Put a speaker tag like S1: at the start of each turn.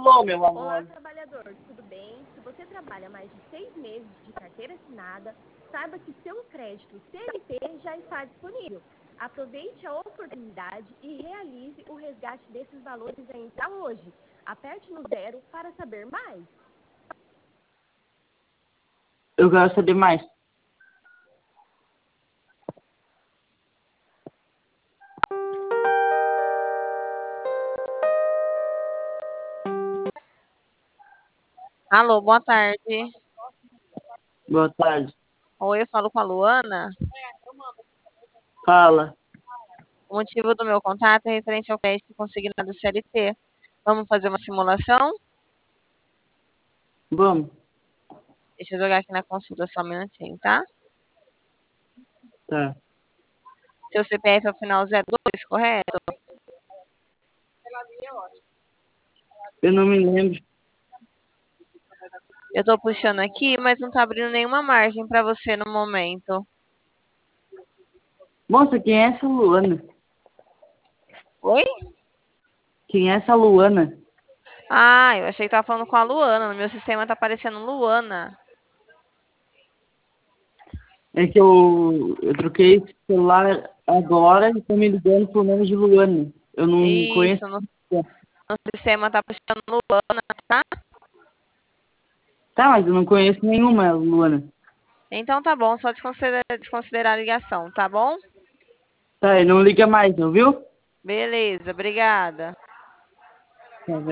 S1: Alô, meu
S2: Olá,
S1: amor.
S2: trabalhador, tudo bem? Se você trabalha mais de 6 meses de carteira assinada, saiba que seu crédito CLT já está disponível. Aproveite a oportunidade e realize o resgate desses valores ainda hoje. Aperte no 0 para saber mais.
S1: Eu quero saber mais.
S3: Alô, boa tarde.
S1: Boa tarde.
S3: Oi, eu falo com a Luana.
S1: Fala.
S3: O motivo do meu contato é referente ao crédito consignado CLT. Vamos fazer uma simulação?
S1: Vamos.
S3: Deixa eu jogar aqui na consulta só um minutinho, tá?
S1: Tá.
S3: Seu CPF é o final 02, correto?
S1: Eu não me lembro.
S3: Eu tô puxando aqui, mas não tá abrindo nenhuma margem pra você no momento.
S1: Moça, quem é essa Luana?
S3: Oi?
S1: Quem é essa Luana?
S3: Ah, eu achei que tava falando com a Luana. No meu sistema tá aparecendo Luana.
S1: É que eu troquei esse celular agora e tô me ligando pro nome de Luana. Eu não conheço.
S3: Isso, no sistema tá puxando Luana, tá?
S1: Tá, mas eu não conheço nenhuma Luana.
S3: Então tá bom, só desconsiderar a ligação, tá bom?
S1: Tá, e não liga mais, não viu?
S3: Beleza, obrigada.